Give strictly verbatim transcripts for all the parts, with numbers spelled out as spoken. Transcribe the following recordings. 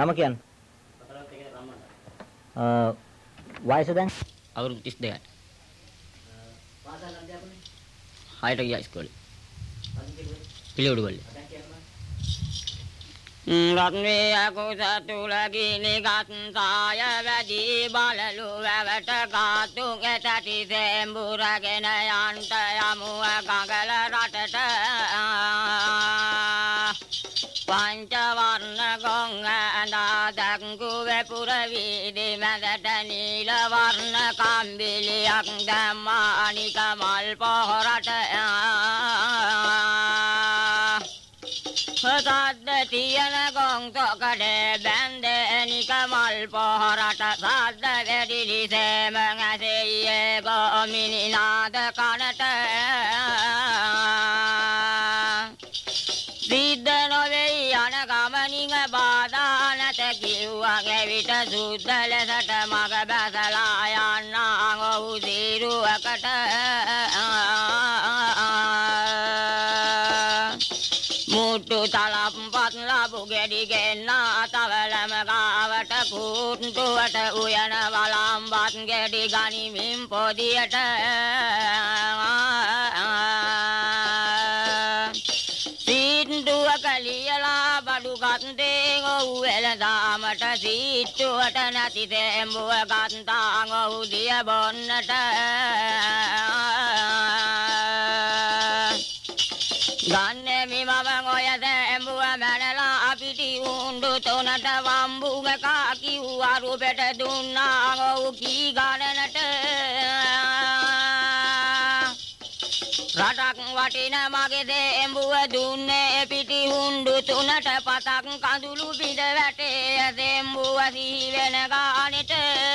නම කියන්න. වයස දැන් අවුරුදු තිස් දෙකයි. පාසල් අධ්‍යාපනය හයට ගියා ඉස්කෝලේ. පිළිවෙල. පිළිවෙල. රත්නේ අකුසතුලගිනි ගත්තාය වැඩි බලලු වැවට ගාතු ඇතටි සෙම්බුරගෙන යන්ට යමුව ගඟල රටට පංච වර්ණ ගොං ඇඳා දක්ගුවේ පුර වීදි මැදට නීල වර්ණ කම්බිලියක් දැම්මා අනික මල් පොහොරට සද්ද තියන ගොං තොකඩේ බැන්දෙනික මල් පොහොරට සද්ද වැඩිලි සේම ඇසෙයියේ ගොමිනි නාද කනට සිද්ධ නොවෙයි යන ගමනින් බාධා නැත කිව්වගේ විට සුද්ධ ලෙසට මග බැසලා යන්නා ඔහු සිරුවකට මුට්ටු තලප්පත් ලබු ගෙඩි ගෙන්නා තවලම ගාවට කුට්ටුවට උයන වළම්බත් ගෙඩි ගනිමින් පොදියට සීට්ටුවක ලියලා බඩු ගත්තේ ඔහු එළදාමට සීට්ටුවට නැති තෙම්බුව ගත්තා ඔහු දිය බොන්නට ගන්නෙමි මම ඔය තෙම්බුව මැනලා අපිටි උණ්ඩු තුනට වම්බුග කාකිව් අරුබෙට දුන්නා ඔහු කී ගණනට රටක් වටින මගේ තෙම්බුව දුන්නේ පිටි උණ්ඩු තුනට පතක් කඳුළු බිඳ වැටේ තෙම්බුව සිහි වෙන ගානෙට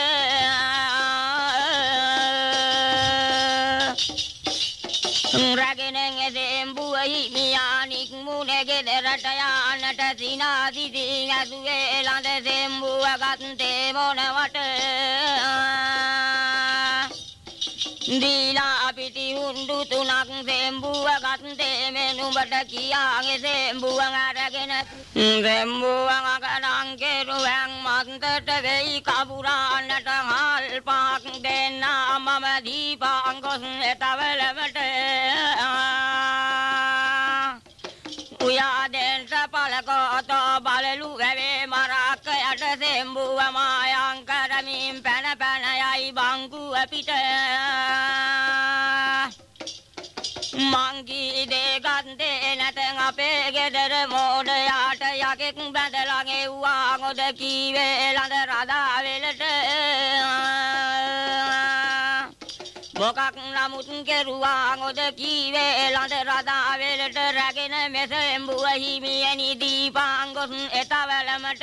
රැගෙන තෙම්බුව හිමියානික් මුනේ ගෙදරට යන්නට සිනාදිදී ඇසුවේ ළඳ තෙම්බුව ගත්තේ මොනවට දීලා පිටි උණ්ඩු තුනක් තෙම්බුව ගත්තේ මෙනුඹට කියාගේ තෙම්බුව අරගෙන තෙම්බුව අගනන් කෙරුවෙන් මන්තට වෙයි කපුරාන්නට හල් පාක් දෙන්න මම දීපාන් ගොස් එතවලමට උයා දෙන්ට පලකෝතෝ බලලු වැවේ මරක්ක යට තෙම්බුව මායං කරමින් පැන පැන යයි බංකුව පිට මංගී දෙගන්දේ නැතන් අපේ ගෙදර මෝඩයාට යකෙක් බැඳලා ගෙව්වා ගොඩ කීවේ ළඳ රදා වෙලට මොකක් නමුත් කෙරුවා ගොඩ කීවේ ළඳ රදා වෙලට රැගෙන මෙස එම්බුව හිමියනි දීපාන් ගොස් එතවලමට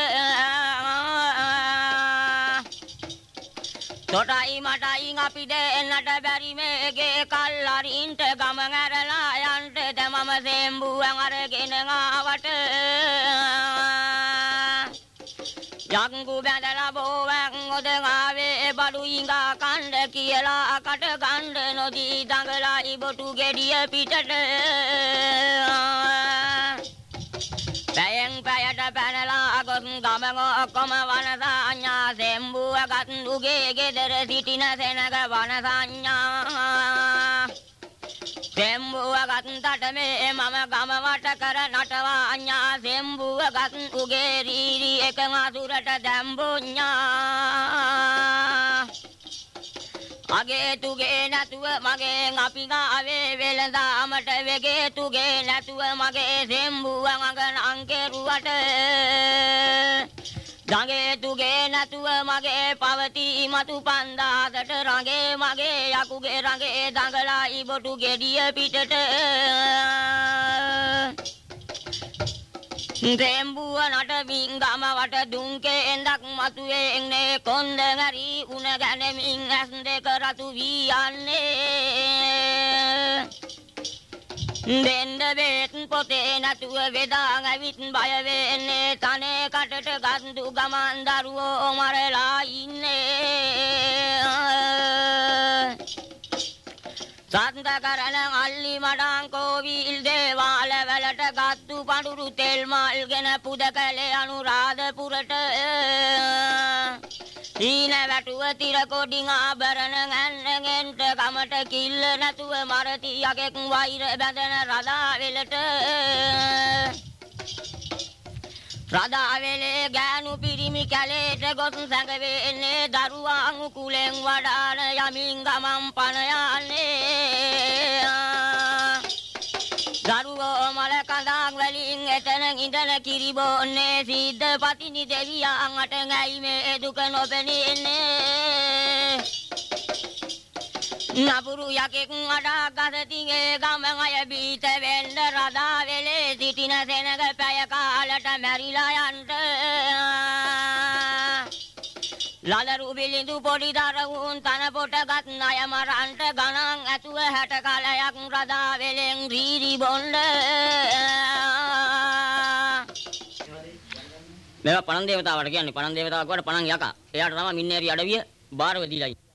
තොටයි මටයි අපි දෙන්නට බැරි මේගේ කල්ලරින්ට ගම ඇරලා යන්ට තමම සෙම්බුවන් අරගෙන ආවට යංගු බැඳලා බෝවන් ඔදගාවේ බඩු ඉඟා කණ්ඩ කියලා කට ගණ්ඩ නොදී දඟලා ඉබොටු ගෙඩිය පිටට පැයෙන් පැයට පැනලා ගොස් ගමග ඔක්කොම වනසඤ්ඤා සෙම්බුව ගත්තුගේ ගෙදර සිටින සෙනග වනසඤ්ඤා සෙම්බුව ගත්තට මේ මම ගම වට කර නටවාඤ්ඤා සෙම්බුව ගත්තුගේ රීරි එක අසුරට දැම්බුඤ්ඤා අගේ තුගේ නැතුව මගේ අපි ගාවේ වෙළඳාමට වෙගේ තුගේ නැතුව මගේ සෙම්බුවන් අඟනන් කෙරුවට දඟේ තුගේ නැතුව මගේ පවති මතු පන්දාසට රඟේ මගේ යකුගේ රඟේ දඟලා ඉබොටු ගෙඩිය පිටට තෙම්බුව නටමින් ගම වට දුන්කේ එඳක් මතුවේ එන්නේ කොන්ද හැරි උණ ගැනමින් ඇස් දෙක රතු වී යන්නේ දෙන්න බේත් පොතේ නැතුව වෙදා ඇවිත් බය වෙන්නේ තනේ කටට ගන්දු ගමන් දරුවෝ මරලා ඉන්නේ සත්ත කරන අල්ලි මඩං කෝවිල් දේවාල වලට ගත්තු පඳුරු තෙල් මල්ගෙන පුද කළේ අනුරාධපුර මතුවට ඊන වැටුව තිර කොඩින් ආභරණ ගන්නගෙන්ට කමට කිල්ල නැතුව මරති යකෙක් වෛර බැඳන රදා වෙලට රදා වෙලේ ගෑනු පිරිමි කැලේට ගොස් සැඟවෙන්නේ දරුවන් කුලෙන් වඩාන යමින් ගමන් පණ යන්නේ දරුවෝ මල කඳක් වලින් එතන ඉඳන කිරි බොන්නේ සිද්ධ පතිනි දෙවියන් අට නැයි මේ දුක නොපෙනෙන්නේ නපුරු යකෙක් අඩා ගසතිගේ ගමන් අය බීත වෙන්න රදා වෙලේ සිටින සෙනග පැය කාලට මැරිලා යන්න ලලරු බිලිඳු පොඩි දරුවුන් තන පොට ගත් ණය මරන්ට ගණන් ඇතුව හැට කලයක් රදා වෙලෙන් රීරි බොන්න මේවා පණන් දේවතාවට කියන්නේ පණන් දේවතාවක් වට පණන් යකා එයාට තමයි මින්නේරි අඩවිය බාරව දීලා